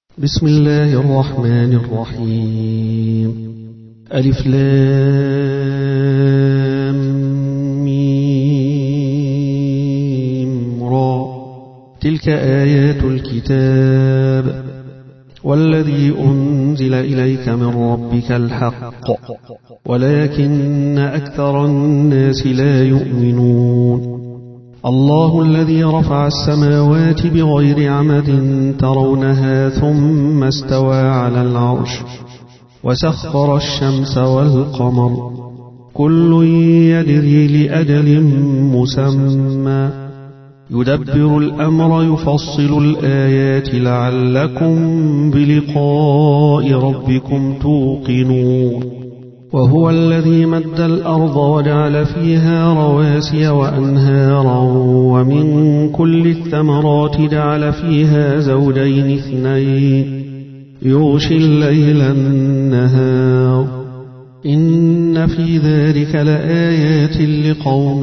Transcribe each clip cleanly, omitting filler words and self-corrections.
بسم الله الرحمن الرحيم. ألف لام ميم را. تلك آيات الكتاب والذي أنزل إليك من ربك الحق ولكن أكثر الناس لا يؤمنون. الله الذي رفع السماوات بغير عمد ترونها ثم استوى على العرش وسخر الشمس والقمر كل يجري لأجل مسمى يدبر الأمر يفصل الآيات لعلكم بلقاء ربكم توقنون. وهو الذي مد الأرض وجعل فيها رواسي وأنهارا ومن كل الثمرات جعل فيها زوجين اثنين يغشي الليل النهار إن في ذلك لآيات لقوم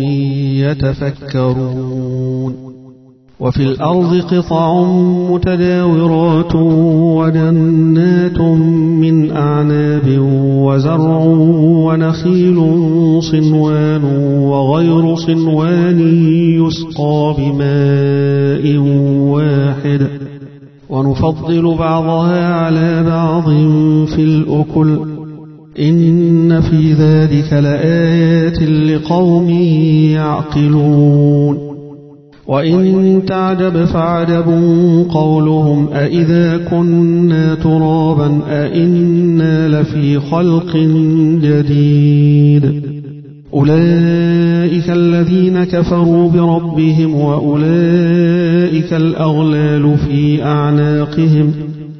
يتفكرون. وفي الأرض قطع متجاورات وجنات من أعناب وزرع ونخيل صنوان وغير صنوان يسقى بماء واحد ونفضل بعضها على بعض في الأكل إن في ذلك لآيات لقوم يعقلون. وإن تعجب فعجب قولهم أإذا كنا ترابا أإنا لفي خلق جديد أولئك الذين كفروا بربهم وأولئك الأغلال في أعناقهم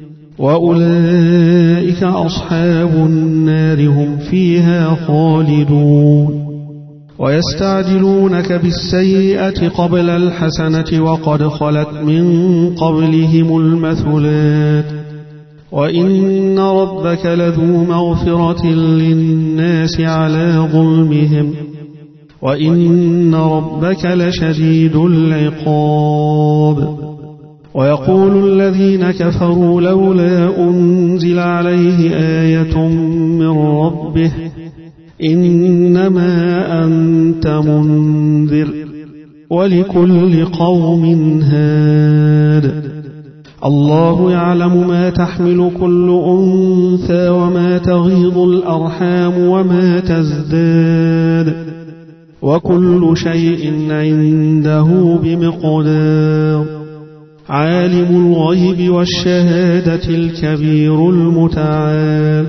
وأولئك أصحاب النار هم فيها خالدون. ويستعجلونك بالسيئة قبل الحسنة وقد خلت من قبلهم المثلات وإن ربك لذو مغفرة للناس على ظلمهم وإن ربك لشديد العقاب. ويقول الذين كفروا لولا أنزل عليه آية من ربه إنما أنت منذر ولكل قوم هاد. الله يعلم ما تحمل كل أنثى وما تغيض الأرحام وما تزداد وكل شيء عنده بمقدار. عالم الغيب والشهادة الكبير المتعال.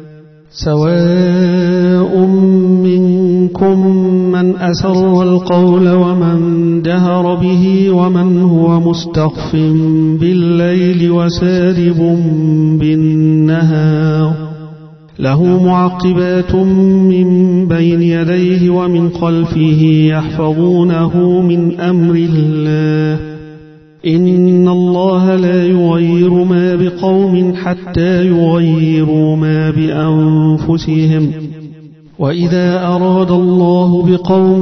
سواء منكم من أسر القول ومن جهر به ومن هو مستخف بالليل وسارب بالنهار له معقبات من بين يديه ومن خلفه يحفظونه من أمر الله إن الله لا يغير ما بقوم حتى يغيروا ما بأنفسهم وإذا أراد الله بقوم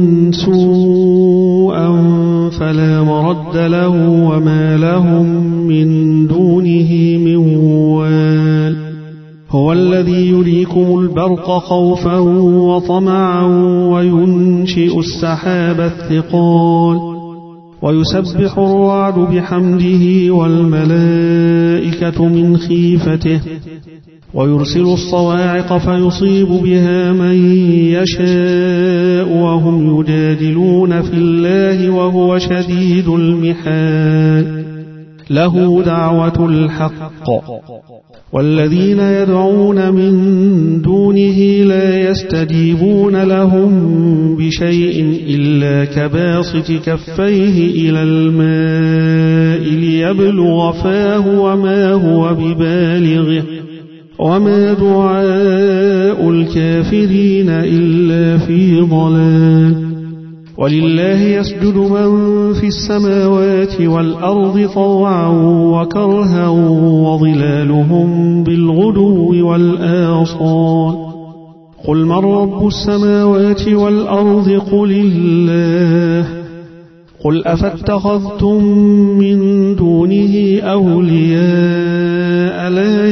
سوءا فلا مرد له وما لهم من دونه من وال. هو الذي يريكم البرق خوفا وطمعا وينشئ السحاب الثقال ويسبح الرعد بحمده والملائكة من خيفته ويرسل الصواعق فيصيب بها من يشاء وهم يجادلون في الله وهو شديد المحال. له دعوة الحق والذين يدعون من دونه لا يستجيبون لهم بشيء إلا كباسط كفيه إلى الماء ليبلغ فاه وما هو ببالغه وما دعاء الكافرين إلا في ضلال. ولله يسجد من في السماوات والأرض طوعا وكرها وظلالهم بالغدو والآصال. قل من رب السماوات والأرض قل الله قل أفاتخذتم من دونه أولياء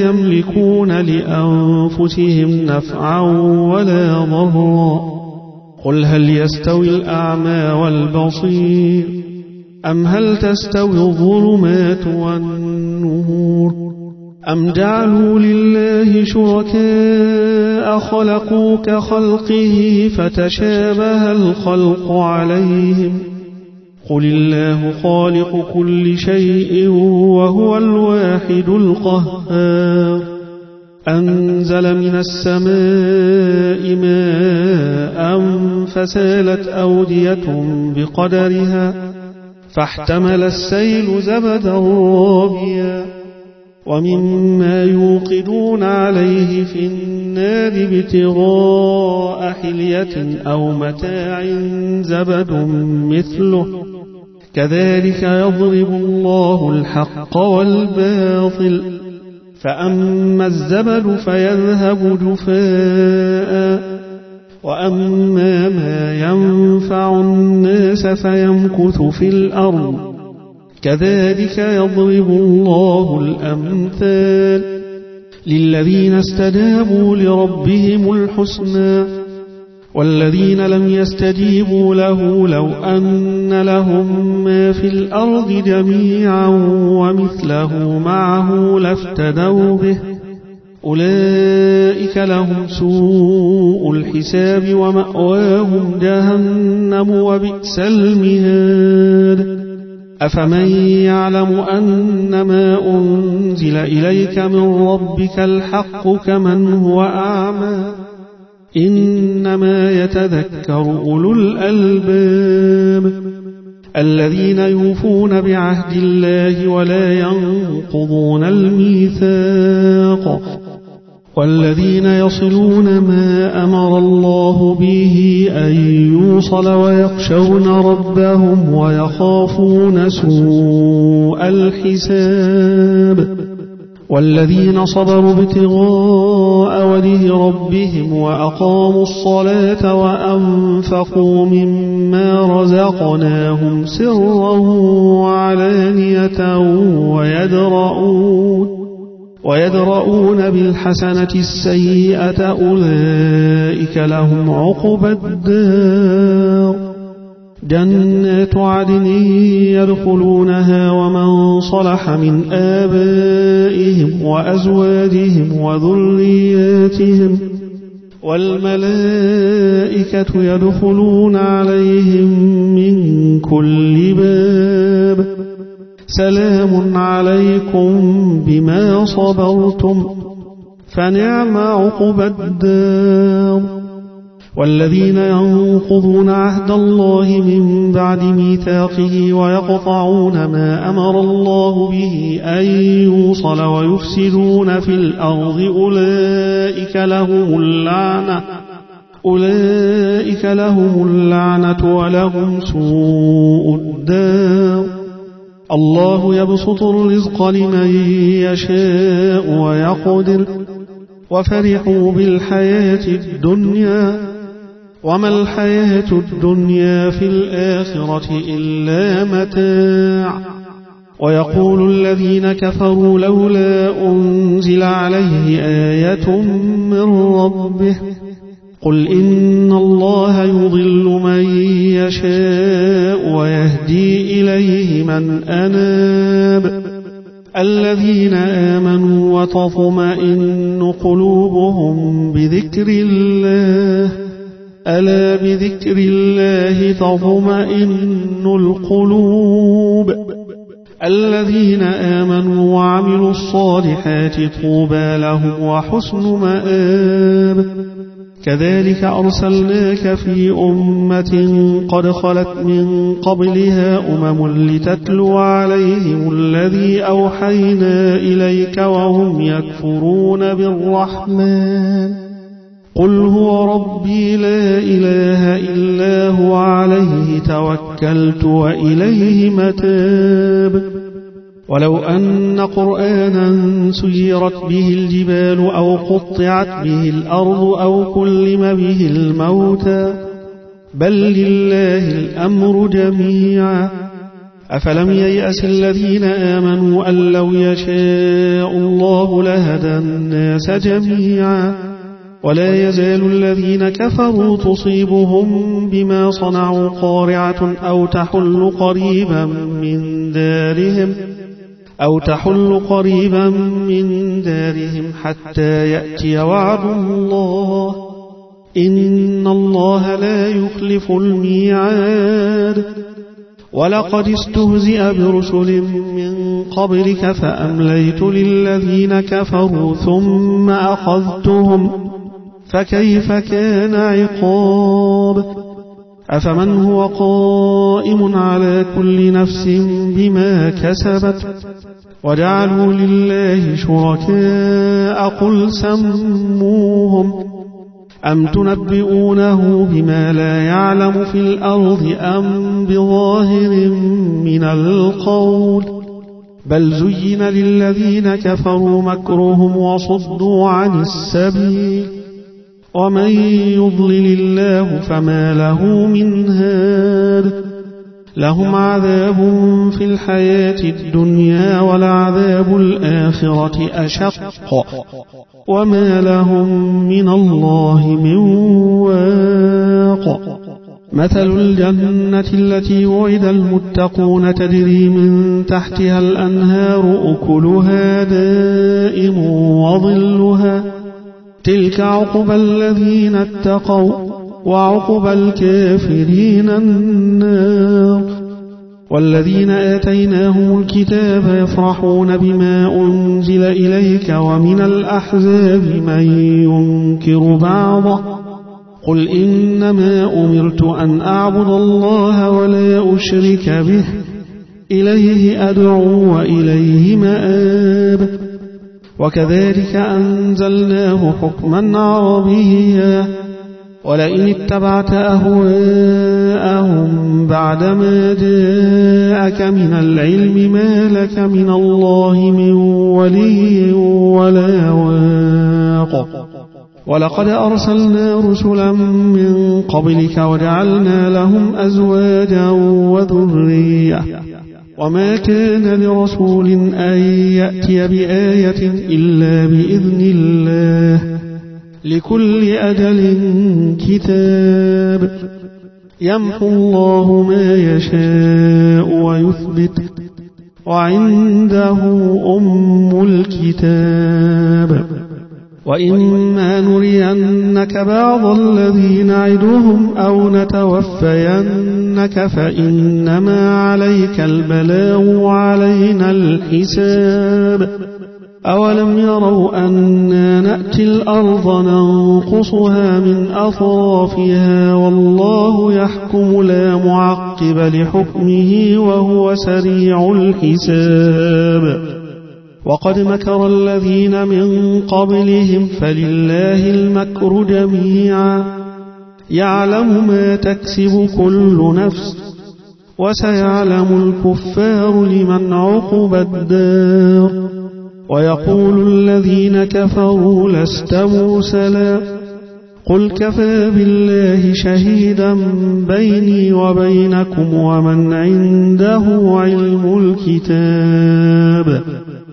يملكون لأنفسهم نفعا ولا ضرا. قل هل يستوي الأعمى والبصير أم هل تستوي الظلمات والنور أم جعلوا لله شركاء خلقوا كخلقه فتشابه الخلق عليهم قل الله خالق كل شيء وهو الواحد القهار. أنزل من السماء ماء فسالت أودية بقدرها فاحتمل السيل زبدا رابيا ومما يوقدون عليه في النار ابتغاء حلية أو متاع زبد مثله كذلك يضرب الله الحق والباطل فأما الزبد فيذهب جفاء وأما ما ينفع الناس فيمكث في الأرض كذلك يضرب الله الأمثال للذين استجابوا لربهم الحسنى والذين لم يستجيبوا له لو أن لهم ما في الأرض جميعا ومثله معه لافتدوا به أولئك لهم سوء الحساب ومأواهم جهنم وبئس المهاد. أفمن يعلم أنما أنزل إليك من ربك الحق كمن هو أعمى إنما يتذكر أولو الألباب الذين يوفون بعهد الله ولا ينقضون الميثاق والذين يصلون ما أمر الله به أن يوصل ويخشون ربهم ويخافون سوء الحساب والذين صبروا ابتغاء وجه ربهم وأقاموا الصلاة وأنفقوا مما رزقناهم سرا وعلانية ويدرؤون بالحسنة السيئة أولئك لهم عقبى الدار جنات عدن يدخلونها ومن صلح من آبائهم وأزواجهم وذرياتهم والملائكة يدخلون عليهم من كل باب سلام عليكم بما صبرتم فنعم عقبى الدار. والذين ينقضون عهد الله من بعد ميثاقه ويقطعون ما أمر الله به أن يوصل ويفسدون في الأرض أولئك لهم اللعنة ولهم سوء الدار. الله يبسط الرزق لمن يشاء ويقدر وفرحوا بالحياة الدنيا وما الحياة الدنيا في الآخرة إلا متاع. ويقول الذين كفروا لولا أنزل عليه آية من ربه قل إن الله يضل من يشاء ويهدي إليه من أناب الذين آمنوا وتطمئن قلوبهم بذكر الله ألا بذكر الله تطمئن القلوب الذين آمنوا وعملوا الصالحات طوبى لهم وحسن مآب. كذلك أرسلناك في أمة قد خلت من قبلها لتتلو عليهم الذي أوحينا إليك وهم يكفرون بالرحمن قل هو ربي لا إله إلا هو عليه توكلت وإليه متاب. ولو أن قرآنا سيرت به الجبال أو قطعت به الأرض أو كلم به الموتى بل لله الأمر جميعا أفلم ييأس الذين آمنوا أن لو يشاء الله لهدى الناس جميعا ولا يزال الذين كفروا تصيبهم بما صنعوا قارعة أو تحل قريبا من دارهم حتى يأتي وعد الله إن الله لا يخلف الميعاد ولقد استهزئ برسل من قبلك فأمليت للذين كفروا ثم أخذتهم فكيف كان عقاب أفمن هو قائم على كل نفس بما كسبت وجعلوا لله شركاء قل سموهم أم تنبئونه بما لا يعلم في الأرض أم بظاهر من القول بل زين للذين كفروا مكرهم وصدوا عن السبيل ومن يضلل الله فما له من هاد لهم عذاب في الحياة الدنيا ولعذاب الآخرة أشق وما لهم من الله من واق مثل الجنة التي وعد المتقون تجري من تحتها الأنهار أكلها دائم وظلها تلك عقبى الذين اتقوا وعقبى الكافرين النار والذين آتيناهم الكتاب يفرحون بما أنزل إليك ومن الأحزاب من ينكر بعضه قل إنما أمرت أن أعبد الله ولا أشرك به إليه أدعو وإليه مآب وكذلك أنزلناه حكما عربيا ولئن اتبعت أهواءهم بعدما جاءك من العلم ما لك من الله من ولي ولا واق ولقد أرسلنا رسلا من قبلك وجعلنا لهم أزواجا وذرية وما كان لرسول أن يأتي بآية إلا بإذن الله لكل أجل كتاب يمحو الله ما يشاء ويثبت وعنده أم الكتاب وإما نرينك بعض الذي نعدهم أو نتوفينك فإنما عليك البلاغ وعلينا الحساب أولم يروا أنا نأتي الأرض ننقصها من أطرافها والله يحكم لا معقب لحكمه وهو سريع الحساب وقد مكر الذين من قبلهم فلله المكر جميعا يعلم ما تكسب كل نفس وسيعلم الكفار لمن عقب الدار ويقول الذين كفروا لست مرسلا قل كفى بالله شهيدا بيني وبينكم ومن عنده علم الكتاب